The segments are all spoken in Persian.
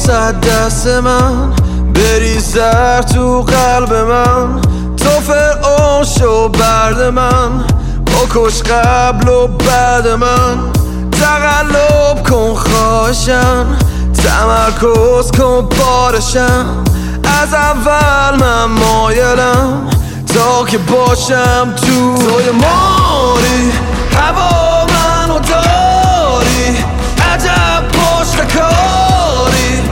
واسه دست من بریزر تو قلب من، تو فرعون شو برد من، بکش قبل و بعد من، تقلب کن خواهشم، تمرکز کن بارشم، از اول من مایلم تا که باشم توی ماری، هوا منو داری، عجب پشت کاری،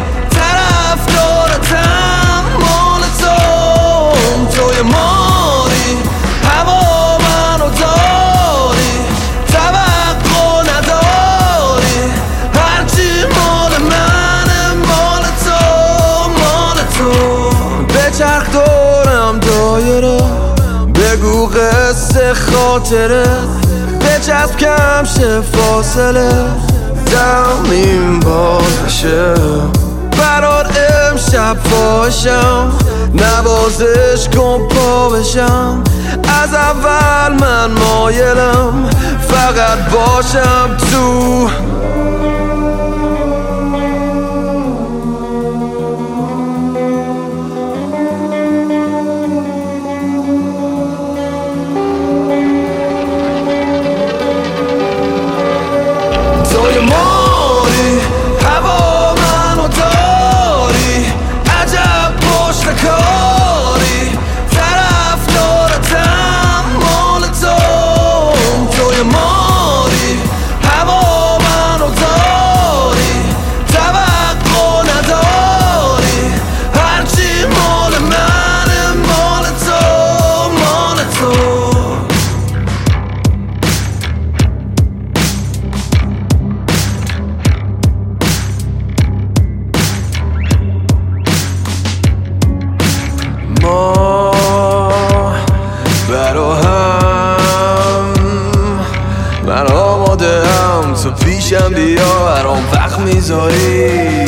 طرفدارتم مال توم، توی ماری، هوا منو داری، توقع نداری، هرچی مال منه مال تو، مال تو. بچرخ دورم دایره، بگو قصه خاطره، بچسب کم شه فاصله، دمیم باز بشه، برات امشب فاشم، نوازش کن پا بشم، از اول من مایلم فقط باشم تو. توی ماری، هوا منو داری، عجب پشت کاری، طرفدارتم مال توم، توی ماری، هوا منو داری، توقع نداری، هرچی مال منه مال تو، مال تو. ما برا هم، من آماده هم، تو پیشم بیا برام وقت میذاری،